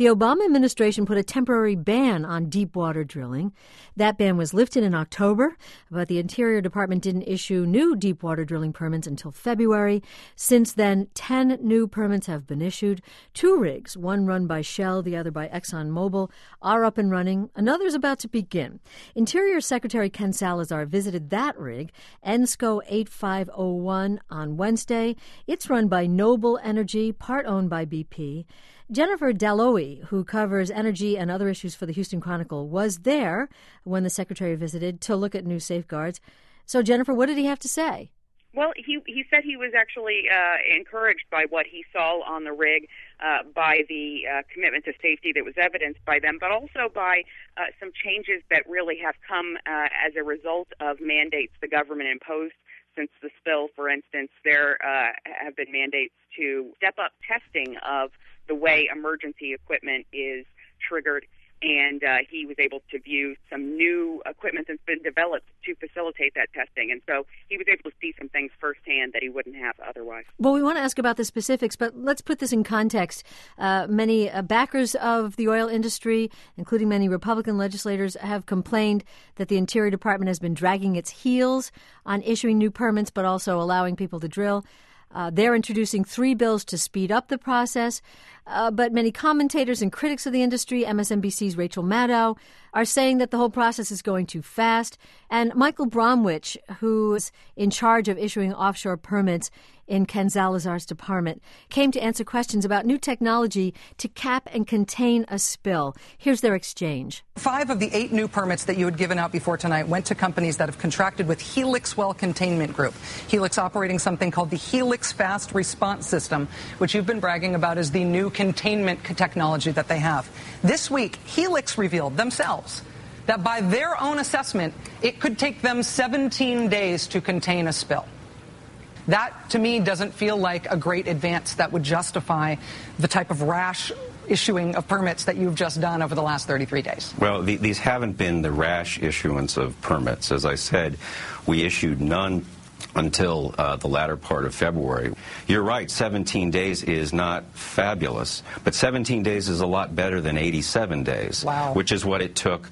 The Obama administration put a temporary ban on deep water drilling. That ban was lifted in October, but the Interior Department didn't issue new deep water drilling permits until February. Since then, 10 new permits have been issued. 2 rigs, one run by Shell, the other by ExxonMobil, are up and running. Another is about to begin. Interior Secretary Ken Salazar visited that rig, ENSCO 8501, on Wednesday. It's run by Noble Energy, part owned by BP. Jennifer Dalloway, who covers energy and other issues for the Houston Chronicle, was there when the secretary visited to look at new safeguards. So, Jennifer, what did he have to say? Well, he said he was actually encouraged by what he saw on the rig, by the commitment to safety that was evidenced by them, but also by some changes that really have come as a result of mandates the government imposed since the spill. For instance, there have been mandates to step up testing of the way emergency equipment is triggered, and he was able to view some new equipment that's been developed to facilitate that testing. And so he was able to see some things firsthand that he wouldn't have otherwise. Well, we want to ask about the specifics, but let's put this in context. Many backers of the oil industry, including many Republican legislators, have complained that the Interior Department has been dragging its heels on issuing new permits, but also allowing people to drill. They're introducing 3 bills to speed up the process, but many commentators and critics of the industry, MSNBC's Rachel Maddow, are saying that the whole process is going too fast. And Michael Bromwich, who's in charge of issuing offshore permits in Ken Salazar's department, came to answer questions about new technology to cap and contain a spill. Here's their exchange. 5 of the 8 new permits that you had given out before tonight went to companies that have contracted with Helix Well Containment Group. Helix operating something called the Helix Fast Response System, which you've been bragging about as the new containment technology that they have. This week, Helix revealed themselves that by their own assessment, it could take them 17 days to contain a spill. That, to me, doesn't feel like a great advance that would justify the type of rash issuing of permits that you've just done over the last 33 days. Well, these haven't been the rash issuance of permits. As I said, we issued none until the latter part of February. You're right, 17 days is not fabulous, but 17 days is a lot better than 87 days, wow, which is what it took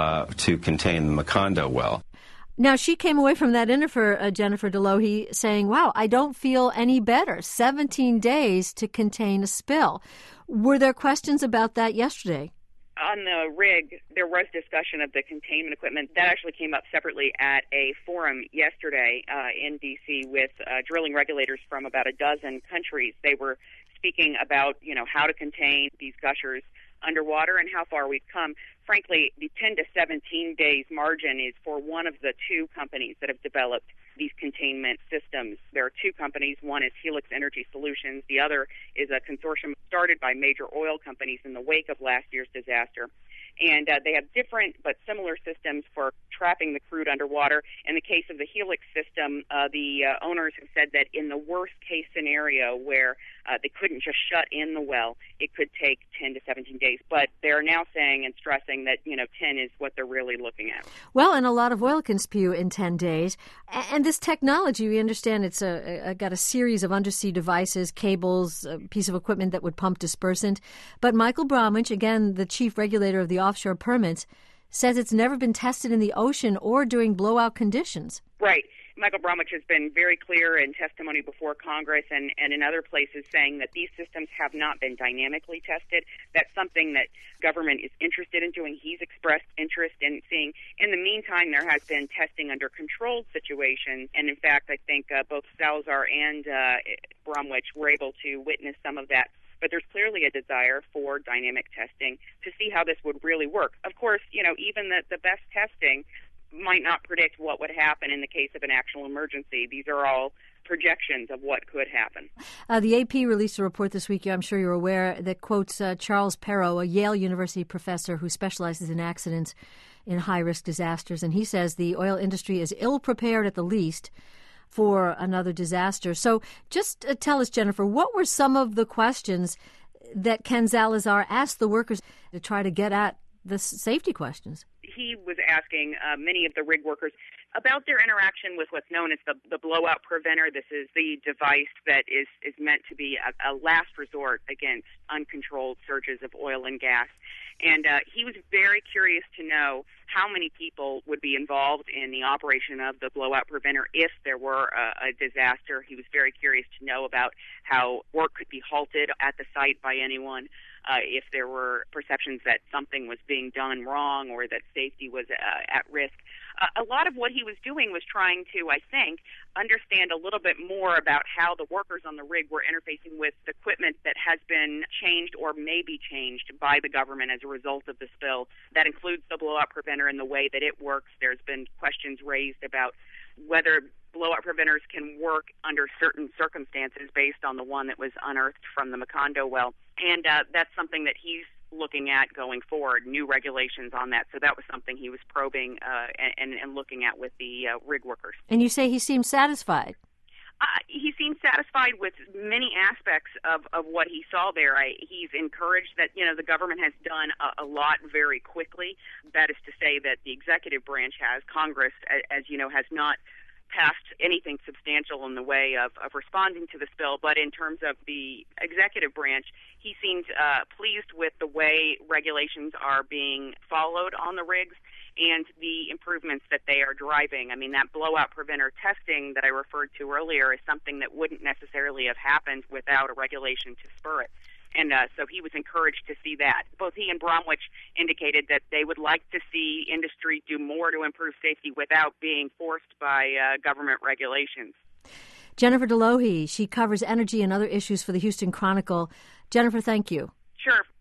to contain the Macondo well. Now, she came away from that interview, Jennifer Dalloway, saying, wow, I don't feel any better. 17 days to contain a spill. Were there questions about that yesterday? On the rig, there was discussion of the containment equipment. That actually came up separately at a forum yesterday in D.C. with drilling regulators from about a dozen countries. They were speaking about, how to contain these gushers underwater and how far we've come. Frankly, the 10 to 17 days margin is for one of the 2 companies that have developed these containment systems. There are 2 companies. One is Helix Energy Solutions. The other is a consortium started by major oil companies in the wake of last year's disaster. And they have different but similar systems for trapping the crude underwater. In the case of the Helix system, the owners have said that in the worst case scenario where they couldn't just shut in the well, it could take 10 to 17 days. But they're now saying and stressing that, 10 is what they're really looking at. Well, and a lot of oil can spew in 10 days. And this technology, we understand it's got a series of undersea devices, cables, a piece of equipment that would pump dispersant. But Michael Bromwich, again, the chief regulator of the offshore permits, says it's never been tested in the ocean or during blowout conditions. Right. Michael Bromwich has been very clear in testimony before Congress and in other places saying that these systems have not been dynamically tested. That's something that government is interested in doing. He's expressed interest in seeing. In the meantime, there has been testing under controlled situations. And in fact, I think both Salazar and Bromwich were able to witness some of that. But there's clearly a desire for dynamic testing to see how this would really work. Of course, even the best testing might not predict what would happen in the case of an actual emergency. These are all projections of what could happen. The AP released a report this week, I'm sure you're aware, that quotes Charles Perrow, a Yale University professor who specializes in accidents in high-risk disasters. And he says the oil industry is ill-prepared at the least for another disaster. So just tell us, Jennifer, what were some of the questions that Ken Salazar asked the workers to try to get at the safety questions? He was asking many of the rig workers about their interaction with what's known as the blowout preventer. This is the device that is meant to be a last resort against uncontrolled surges of oil and gas. And he was very curious to know how many people would be involved in the operation of the blowout preventer if there were a disaster. He was very curious to know about how work could be halted at the site by anyone, if there were perceptions that something was being done wrong or that safety was at risk. A lot of what he was doing was trying to, I think, understand a little bit more about how the workers on the rig were interfacing with equipment that has been changed or may be changed by the government as a result of the spill. That includes the blowout preventer and the way that it works. There's been questions raised about whether blowout preventers can work under certain circumstances based on the one that was unearthed from the Macondo well. And that's something that he's looking at going forward, new regulations on that. So that was something he was probing and looking at with the rig workers. And you say he seemed satisfied. He seemed satisfied with many aspects of what he saw there. He's encouraged that, the government has done a lot very quickly. That is to say that the executive branch has. Congress, as you know, has not passed anything substantial in the way of responding to the spill. But in terms of the executive branch, he seemed pleased with the way regulations are being followed on the rigs and the improvements that they are driving. I mean, that blowout preventer testing that I referred to earlier is something that wouldn't necessarily have happened without a regulation to spur it. And so he was encouraged to see that. Both he and Bromwich indicated that they would like to see industry do more to improve safety without being forced by government regulations. Jennifer Delohy, she covers energy and other issues for the Houston Chronicle. Jennifer, thank you. Sure.